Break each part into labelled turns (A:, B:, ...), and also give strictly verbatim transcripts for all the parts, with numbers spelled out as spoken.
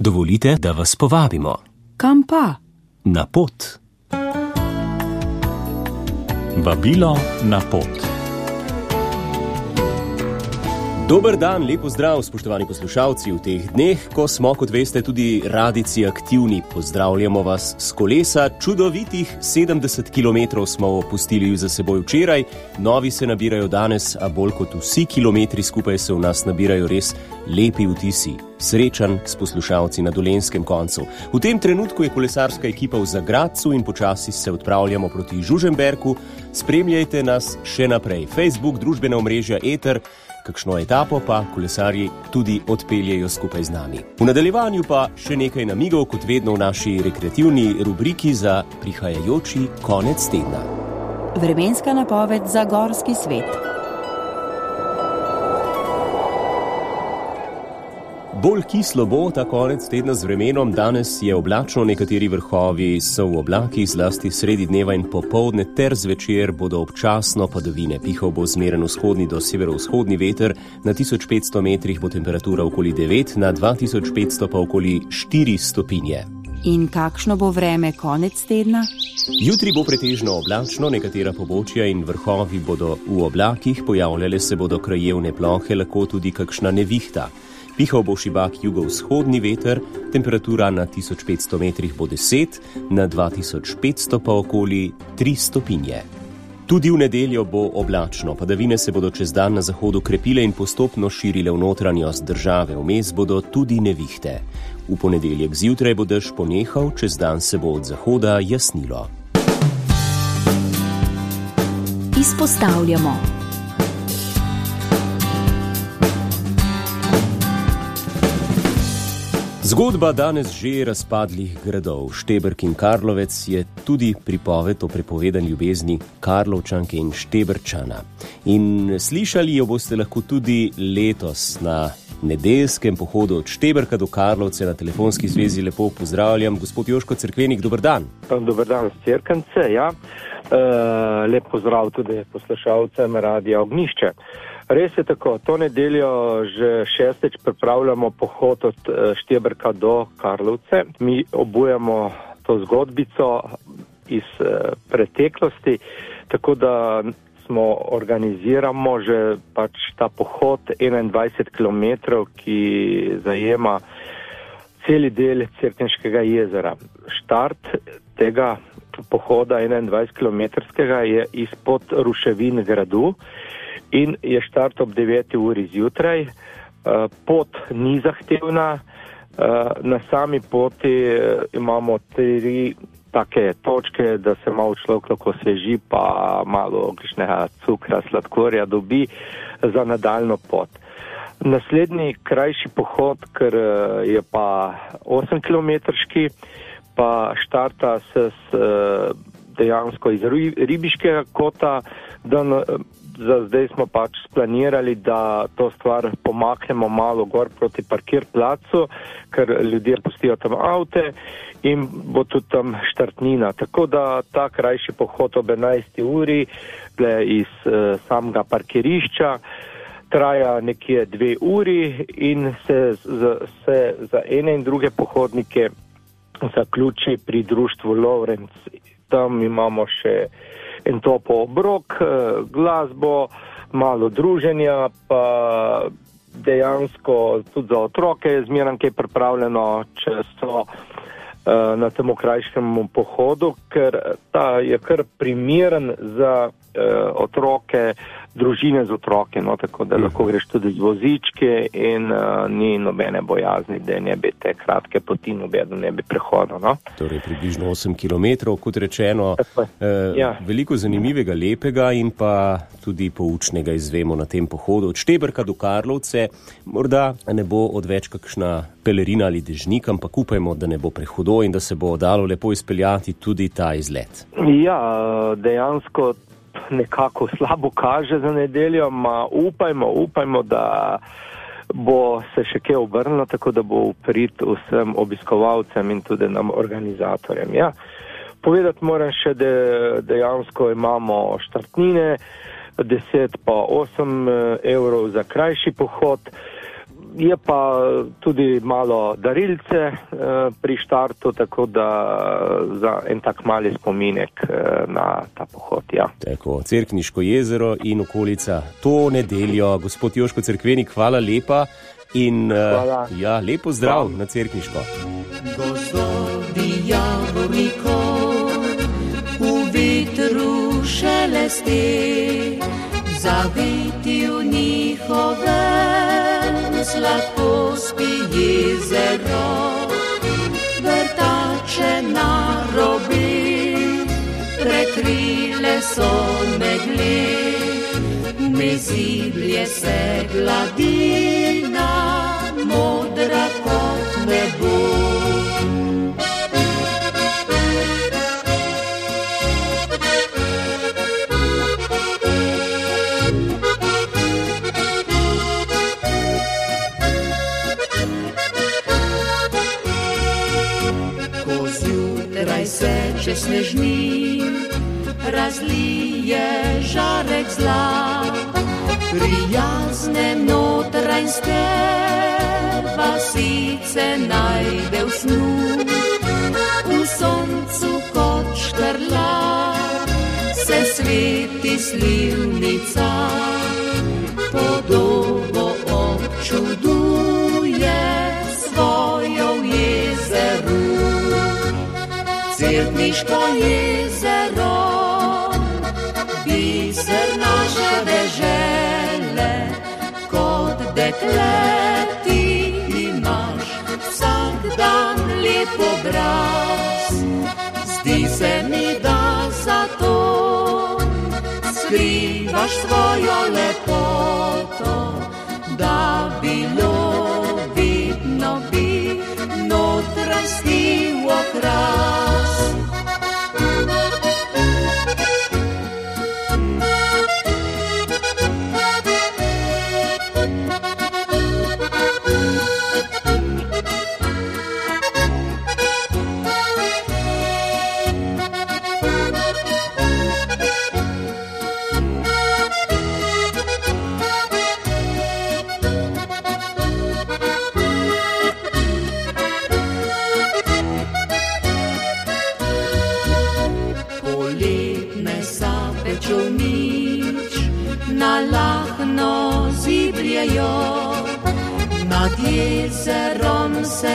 A: Dovolite, da vas povabimo.
B: Kam pa?
A: Na pot. Vabilo na pot. Dober dan, lepo zdrav, spoštovani poslušalci. V teh dneh, ko smo, kot veste, tudi radijci aktivni, pozdravljamo vas s kolesa. Čudovitih sedemdeset kilometrov smo opustili za seboj včeraj, novi se nabirajo danes, a bolj kot vsi kilometri skupaj se v nas nabirajo res lepi vtisi. Srečan s poslušalci na dolenjskem koncu. V tem trenutku je kolesarska ekipa v Zagradcu in počasi se odpravljamo proti Žužemberku. Spremljajte nas še naprej. Facebook, družbena omrežja, Eter, kakšno etapo pa kolesarji tudi odpeljejo skupaj z nami. V nadaljevanju pa še nekaj namigov, kot vedno v naši rekreativni rubriki za prihajajoči konec tedna.
B: Vremenska napoved za gorski svet.
A: Bolj kislo bo ta konec tedna z vremenom. Danes je oblačno, nekateri vrhovi so v oblakih, zlasti sredi dneva in popoldne ter zvečer bodo občasno padavine. Pihal bo zmeren vzhodni do severovzhodni veter, na tisoč petsto metrih bo temperatura okoli devet, na dva tisoč petsto pa okoli štiri stopinje.
B: In kakšno bo vreme konec tedna?
A: Jutri bo pretežno oblačno, nekatera pobočja in vrhovi bodo v oblakih, pojavljale se bodo krajevne plohe, lahko tudi kakšna nevihta. Pihal bo šibak jugovzhodni veter, temperatura na tisoč petsto metrih bo deset, na dva tisoč petsto pa okoli tri stopinje. Tudi v nedeljo bo oblačno, padavine se bodo čez dan na zahodu krepile in postopno širile v notranjost države, vmes bodo tudi nevihte. V ponedeljek zjutraj bo dež ponehal, čez dan se bo od zahoda jasnilo.
B: Izpostavljamo.
A: Zgodba danes že razpadlih gradov. Šteberk in Karlovec je tudi pripoved o prepovedani ljubezni Karlovčanke in Šteberčana. In slišali jo boste lahko tudi letos na nedeljskem pohodu od Šteberka do Karlovce. Na telefonski zvezi lepo pozdravljam gospod Joško Cerkvenik, dober dan.
C: Dober dan z Cerkance, ja. E, lep pozdrav tudi poslušalcem Radija Ognjišče. Res je tako, to nedeljo že šestič pripravljamo pohod od Šteberka do Karlovce. Mi obujamo to zgodbico iz preteklosti, tako da smo organiziramo že pač ta pohod enaindvajset kilometrov, ki zajema celi del Cerkniškega jezera. Štart tega pohoda enaindvajsetkilometrskega je izpod ruševin gradu in je štart ob deveti uri zjutraj. Pot ni zahtevna, na sami poti imamo tri take točke, da se malo človek lahko osveži, pa malo kakšnega cukra, sladkorja dobi za nadaljno pot. Naslednji krajši pohod, ker je pa osemkilometrski, pa štarta se s, dejansko iz Ribiškega kota, da za zdaj smo pač splanirali, da to stvar pomaknemo malo gor proti parkir placu, ker ljudje pustijo tam avte in bo tudi tam štartnina. Tako da ta krajši pohod ob enajsti uri iz uh, samega parkirišča traja nekje dve uri in se, z, se za ene in druge pohodnike zaključi pri društvu Lovrenc. Tam imamo še en topo obrok, glasbo, malo druženja, pa dejansko tudi za otroke je zmeraj kaj pripravljeno, če so na tem krajškem pohodu, ker ta je kar primeren za otroke, družine z otroke, no, tako da lahko greš tudi z vozičke in uh, ni nobene bojazni, da ne bi te kratke poti nobeno ne bi prehodil. No.
A: Torej približno osem kilometrov, kot rečeno, eh, ja. Veliko zanimivega, lepega in pa tudi poučnega izvemo na tem pohodu. Od Šteberka do Karlovce morda ne bo odveč kakšna pelerina ali dežnik, ampak upajmo, da ne bo prehudo in da se bo dalo lepo izpeljati tudi ta izlet.
C: Ja, dejansko nekako slabo kaže za nedeljo, ma upajmo, upajmo, da bo se še kaj obrnilo, tako da bo uprit vsem obiskovalcem in tudi nam organizatorjem. Ja. Povedati moram še, da dejansko imamo štartnine, deset pa osem evrov za krajši pohod. je pa tudi malo darilce uh, pri štartu, tako da za en tak mali spominek uh, na ta pohod, ja.
A: Tako, Cerkniško jezero in okolica to nedeljo. Gospod Joško Cerkvenik, hvala lepa in uh, ja, lepo zdrav hvala. Na Cerkniško.
D: Gozdovi javornikov v vetru šeleste, zaviti v njihovem sladko spi jezero, vrtače na robi prekrile so megle, meziblje se gladina, modra kot nebo. Če snežni razlije žarek zla, prijazne notranjske vasice najde v snu, v soncu kot štrla se sveti slivnica, podobo občuduje svojo v jezeru. Cerkniško jezero, biser naše dežele, kot dekle ti imaš vsak dan lep obraz. Zdi se mi, da zato skrivaš svojo lepoto, da bilo vidno bi notranjski okras. Nad jezerom se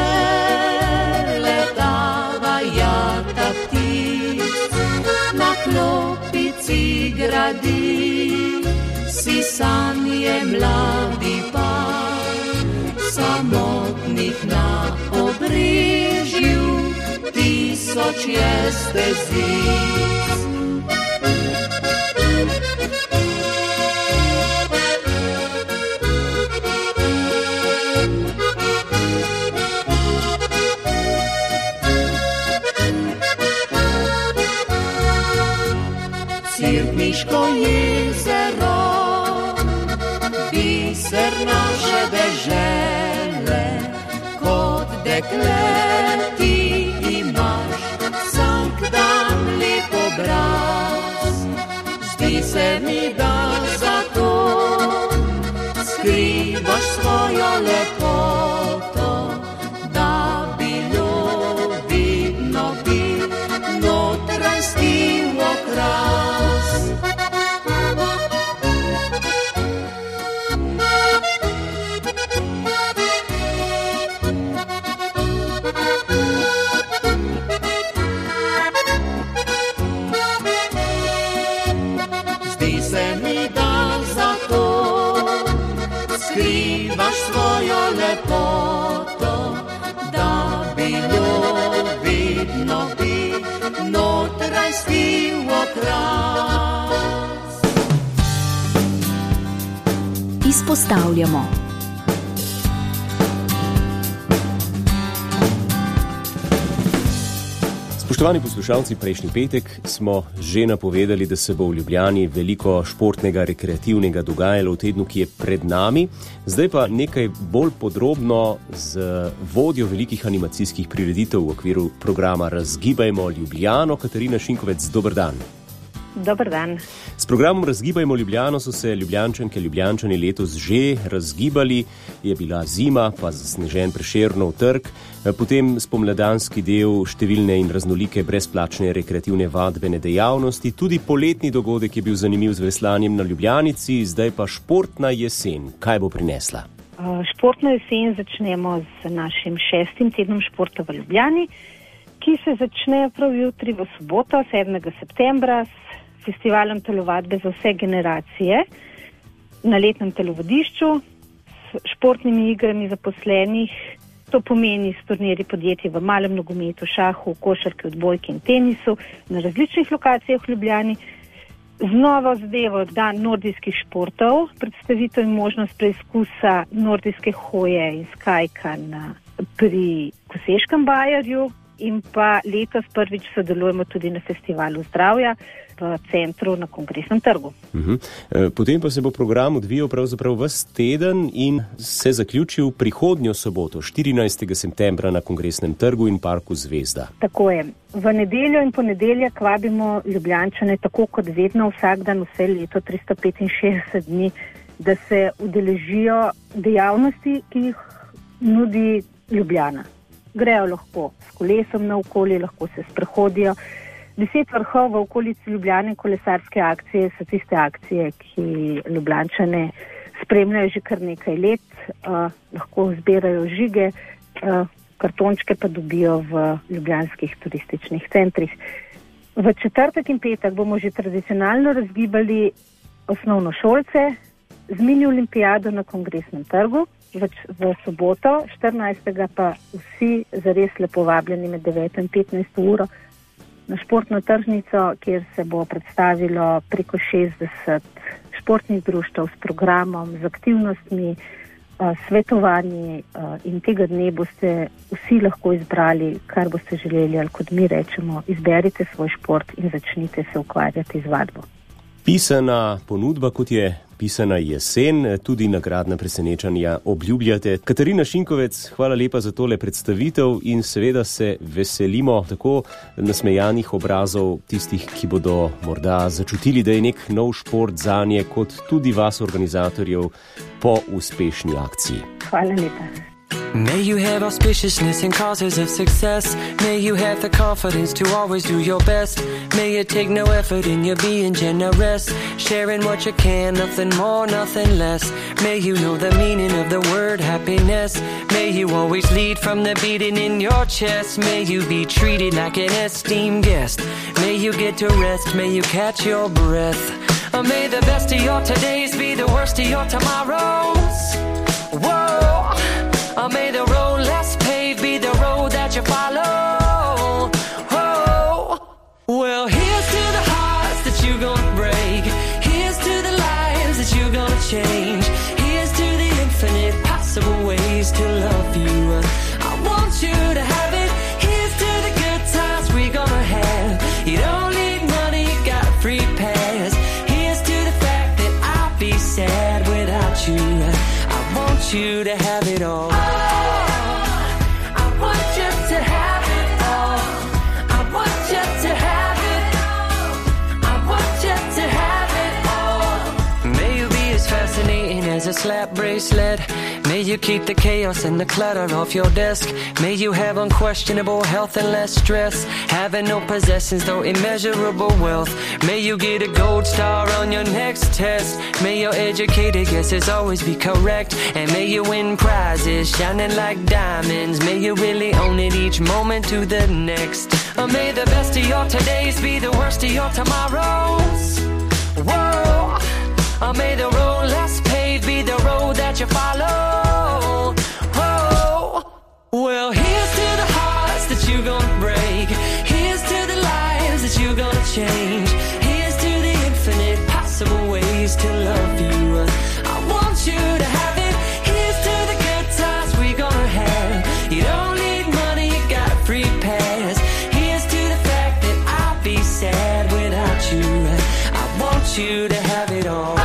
D: spreletava jata ptic, na klopici gradi si sanje mladi par, samotnih na obrežju tisoč je stezic. Cerkniško jezero, biser naše dežele, kot dekle ti imaš vsak dan lep obraz. Zdi se mi, da zato skrivaš svojo lepoto, da bilo vidno bi notranjski okras. Skrivaš svojo lepoto, da bilo vidno bi notranjski okras.
B: Izpostavljamo.
A: Spoštovani poslušalci, prejšnji petek smo že napovedali, da se bo v Ljubljani veliko športnega, rekreativnega dogajalo v tednu, ki je pred nami. Zdaj pa nekaj bolj podrobno z vodjo velikih animacijskih prireditev v okviru programa Razgibajmo Ljubljano, Katarina Šinkovec. Dober dan.
E: Dober dan.
A: S programom Razgibajmo Ljubljano so se Ljubljančanke, Ljubljančani letos že razgibali. Je bila zima, pa zasnežen Prešernov trg, potem spomladanski del, številne in raznolike brezplačne rekreativne vadbene dejavnosti, tudi poletni dogodek je bil zanimiv z veslanjem na Ljubljanici, zdaj pa športna jesen. Kaj bo prinesla?
E: Športno jesen začnemo z našim šestim tednom športa v Ljubljani, ki se začne prav jutri v soboto, sedmega septembra, s festivalom telovadbe za vse generacije na letnem telovadišču, s športnimi igrami zaposlenih, to pomeni s turnirji podjetij v malem nogometu, šahu, košarki, odbojki in tenisu na različnih lokacijah v Ljubljani, z novo zadevo dan nordijskih športov, predstavitev in možnost preizkusa nordijske hoje in skajka na, pri Koseškem bajerju in pa letos prvič sodelujemo tudi na festivalu zdravja v centru na Kongresnem trgu.
A: Uhum. Potem pa se bo program odvijal pravzaprav ves teden in se zaključil prihodnjo soboto, štirinajstega septembra na Kongresnem trgu in parku Zvezda.
E: Tako je. V nedeljo in ponedeljek vabimo Ljubljančane tako kot vedno vsak dan vse leto tristo petinšestdeset dni, da se udeležijo dejavnosti, ki jih nudi Ljubljana. Grejo lahko s kolesom naokoli, lahko se sprehodijo. Deset vrhov v okolici Ljubljane kolesarske akcije so tiste akcije, ki Ljubljančane spremljajo že kar nekaj let. Uh, lahko zbirajo žige, uh, kartončke pa dobijo v ljubljanskih turističnih centrih. V četrtek in petek bomo že tradicionalno razgibali osnovnošolce z mini olimpijado na Kongresnem trgu. V, v soboto, štirinajstega pa vsi zares lepo vabljeni med deveto in petnajsto uro na športno tržnico, kjer se bo predstavilo preko šestdeset športnih društev s programom, z aktivnostmi, svetovanji in tega dne boste vsi lahko izbrali, kar boste želeli, ali kot mi rečemo, izberite svoj šport in začnite se ukvarjati z vadbo.
A: Pisana ponudba, kot je pisana jesen, tudi nagradna presenečanja obljubljate. Katarina Šinkovec, hvala lepa za tole predstavitev in seveda se veselimo tako nasmejanih obrazov tistih, ki bodo morda začutili, da je nek nov šport zanje, kot tudi vas organizatorjev po uspešni akciji.
E: Hvala lepa.
F: May you have auspiciousness and causes of success. May you have the confidence to always do your best. May you take no effort in your being generous, sharing what you can, nothing more, nothing less. May you know the meaning of the word happiness. May you always lead from the beating in your chest. May you be treated like an esteemed guest. May you get to rest, may you catch your breath. Or may the best of your todays be the worst of your tomorrows. Whoa! Or may the road less paved be the road that you follow. Oh, well, here's to the hearts that you're gonna break. Here's to the lives that you're gonna change. Here's to the infinite possible ways to love you. I want you to have it. Here's to the good times we're gonna have. You don't need money, you got a free pass. Here's to the fact that I'll be sad without you. I want you to have it all. As a slap bracelet, may you keep the chaos and the clutter off your desk. May you have unquestionable health and less stress. Having no possessions though immeasurable wealth. May you get a gold star on your next test. May your educated guesses always be correct. And may you win prizes shining like diamonds. May you really own it each moment to the next. Or may the best of your todays be the worst of your tomorrows. Whoa! Or may the road less paved be the road that you follow. Oh, well, here's to the hearts that you're gonna break. Here's to the lives that you're gonna change. Here's to the infinite possible ways to love you. I want you to have it. Here's to the good times we're gonna have. You don't need money, you got a free pass. Here's to the fact that I'll be sad without you. I want you to have it all.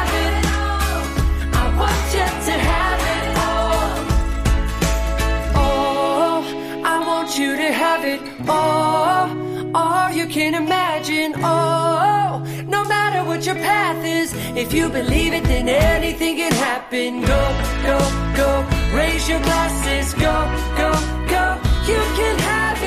D: Oh
F: Oh, no matter what your path is, if you believe it, then anything can happen. Go, go, go, raise your glasses. Go, go, go, you can have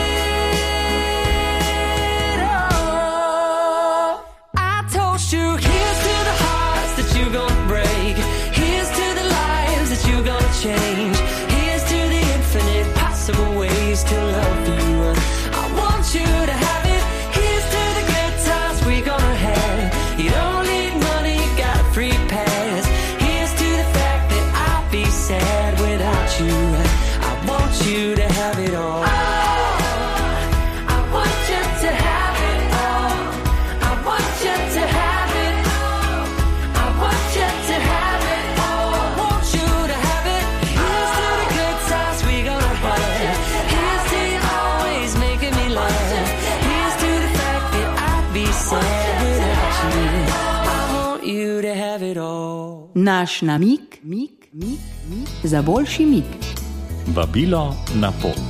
F: it all. I told you, here's to the hearts that you're gonna break. Here's to the lives that you're gonna change. Here's to the infinite possible ways to love you. I want you to have it. Here's to the good times we're gonna have. You don't need money, you got a free pass. Here's to the fact that I'll be sad without you. I want you to have it all. Oh, I want you to have it all. I want you to have it all. I want you to have it all. I want you to have it. Here's to the good times we're gonna have. Here's to you always making me laugh. Here's to the fact that I'd be sad without you. I want you to have it all.
B: Naš namig, mig, mig, mig, za boljši mig.
G: Vabilo na pot.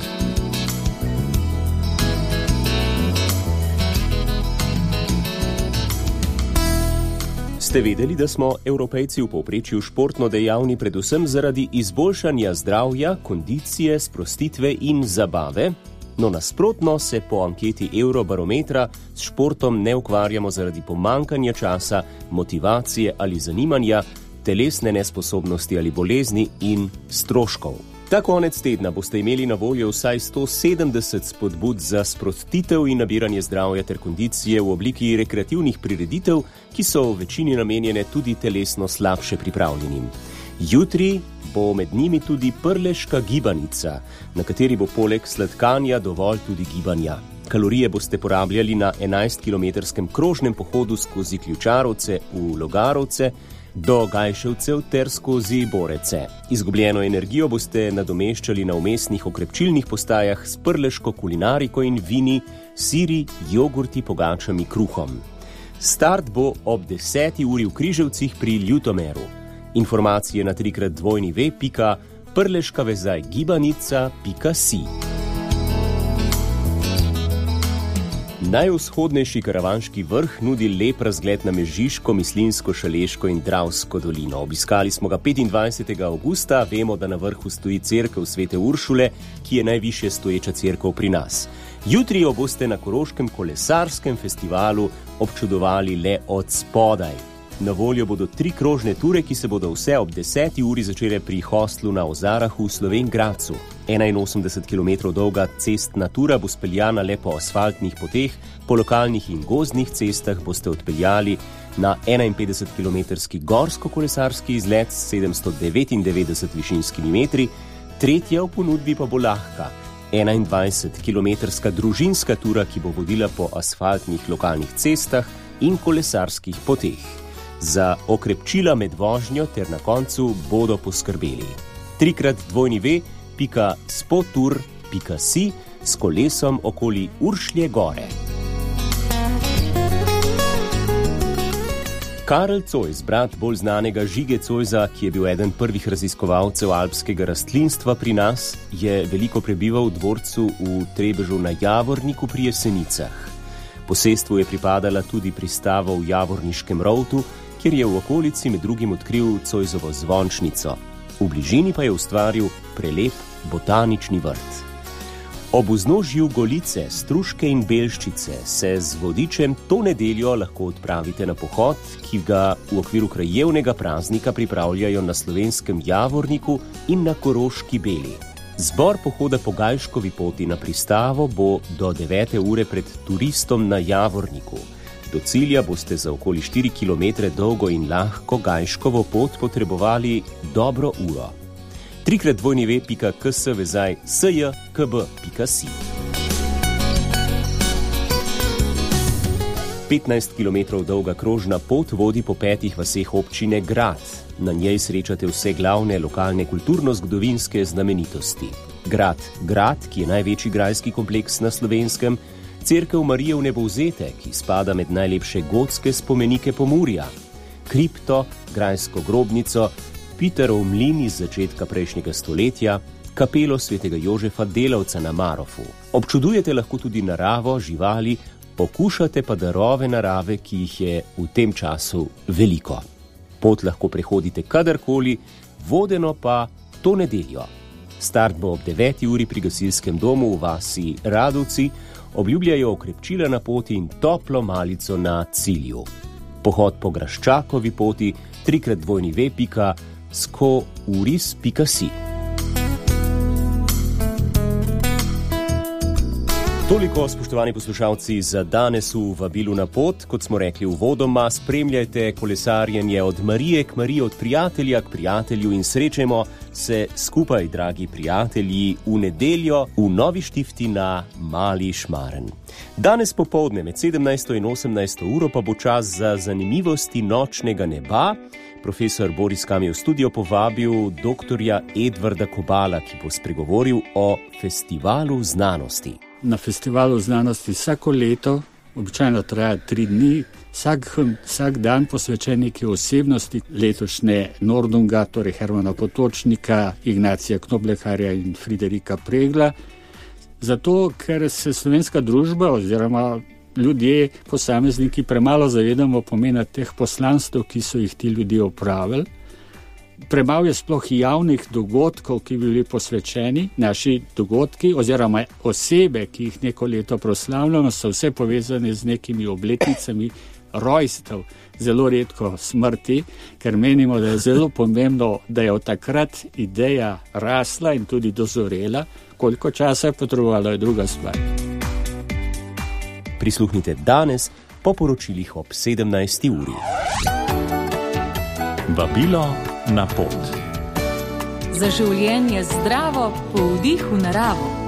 A: Ste vedeli, da smo Evropejci v povprečju športno dejavni predvsem zaradi izboljšanja zdravja, kondicije, sprostitve in zabave? No, nasprotno se po anketi Eurobarometra s športom ne ukvarjamo zaradi pomankanja časa, motivacije ali zanimanja, telesne nesposobnosti ali bolezni in stroškov. Ta konec tedna boste imeli na voljo vsaj sto sedemdeset spodbud za sprostitev in nabiranje zdravja ter kondicije v obliki rekreativnih prireditev, ki so v večini namenjene tudi telesno slabše pripravljenim. Jutri bo med njimi tudi prleška gibanica, na kateri bo poleg sladkanja dovolj tudi gibanja. Kalorije boste porabljali na enajstkilometrskem krožnem pohodu skozi Ključarovce v Logarovce, do Gajševcev ter skozi Borece. Izgubljeno energijo boste nadomeščali na vmesnih okrepčilnih postajah s prleško kulinariko in vini, siri, jogurti, pogačami, kruhom. Start bo ob deseti uri v Križevcih pri Ljutomeru. Informacije na trikrat dvojni ve pika prleška vezaj gibanica pika si. Najvzhodnejši karavanški vrh nudi lep razgled na Mežiško, Mislinjsko, Šaleško in Dravsko dolino. Obiskali smo ga petindvajsetega avgusta, vemo, da na vrhu stoji cerkev Svete Uršule, ki je najvišje stoječa cerkev pri nas. Jutri jo boste na Koroškem kolesarskem festivalu občudovali le od spodaj. Na voljo bodo tri krožne ture, ki se bodo vse ob deseti uri začele pri hostlu na Ozarahu v Slovenj Gradcu. enainosemdeset kilometrov dolga cestna tura bo speljana le po asfaltnih poteh, po lokalnih in gozdnih cestah boste odpeljali na enainpetdesetkilometrski gorsko-kolesarski izlet s sedemsto devetindevetdeset višinskimi metri, tretja v ponudbi pa bo lahka, enaindvajsetkilometrska družinska tura, ki bo vodila po asfaltnih lokalnih cestah in kolesarskih poteh. Za okrepčila med vožnjo ter na koncu bodo poskrbeli. Trikrat dvojni ve pika spotur pika si s kolesom okoli Uršlje gore. Karel Zois, brat bolj znanega Žige Zoisa, ki je bil eden prvih raziskovalcev alpskega rastlinstva pri nas, je veliko prebival v dvorcu v Trebežu na Javorniku pri Jesenicah. Posestvu je pripadala tudi pristava v Javorniškem rovtu, kjer je v okolici med drugim odkril Zoisovo zvončnico. V bližini pa je ustvaril prelep botanični vrt. Ob vznožju Golice, Struške in Belščice se z vodičem to nedeljo lahko odpravite na pohod, ki ga v okviru krajevnega praznika pripravljajo na Slovenskem Javorniku in na Koroški Beli. Zbor pohoda po Gajškovi poti na pristavo bo do devete ure pred turistom na Javorniku. Do cilja boste za okoli štiri kilometre dolgo in lahko Gajškovo pot potrebovali dobro uro. Trikrat dvojni ve pika ks vezaj sjkb pika si. petnajst kilometrov dolga krožna pot vodi po petih vaseh občine Grad. Na njej srečate vse glavne lokalne kulturno-zgodovinske znamenitosti. Grad Grad, ki je največji grajski kompleks na Slovenskem, cerkev Marije Vnebovzete, ki spada med najlepše gotske spomenike Pomurja, kripto, grajsko grobnico, Peterov mlin iz začetka prejšnjega stoletja, kapelo svetega Jožefa Delavca na Marofu. Občudujete lahko tudi naravo, živali, okušate pa darove narave, ki jih je v tem času veliko. Pot lahko prehodite kadarkoli, vodeno pa to nedeljo. Start bo ob deveti uri pri gasilskem domu v vasi Radovci, obljubljajo okrepčila na poti in toplo malico na cilju. Pohod po Graščakovi poti, trikrat dvojni ve pika skouris pika si. Toliko, spoštovani poslušalci, za danes v Vabilu na pot. Kot smo rekli uvodoma, spremljajte kolesarjenje od Marije k Mariji, od prijatelja k prijatelju in srečajmo se skupaj, dragi prijatelji, v nedeljo v Novi Štifti na Mali Šmaren. Danes popoldne med sedemnajsto in osemnajsto uro pa bo čas za zanimivosti nočnega neba. Profesor Boris Kam je v studio povabil doktorja Edvarda Kobala, ki bo spregovoril o festivalu znanosti.
H: Na festivalu znanosti vsako leto, običajno traja tri dni, vsak, vsak dan posvečen neki osebnosti, letošnje Nordunga, torej Hermana Potočnika, Ignacija Knobleharja in Friderika Pregla, zato ker se slovenska družba oziroma ljudje, posamezniki premalo zavedamo pomena teh poslanstev, ki so jih ti ljudje opravili. Premalo je sploh javnih dogodkov, ki bi bili posvečeni. Naši dogodki oziroma osebe, ki jih neko leto proslavljamo, so vse povezane z nekimi obletnicami rojstev, zelo redko smrti, ker menimo, da je zelo pomembno, da je od takrat ideja rasla in tudi dozorela. Koliko časa je potrebovala, je druga stvar.
A: Prisluhnite danes po poročilih ob sedemnajsti uri.
G: Vabilo na pot.
B: Za življenje zdravo po vdihu naravo.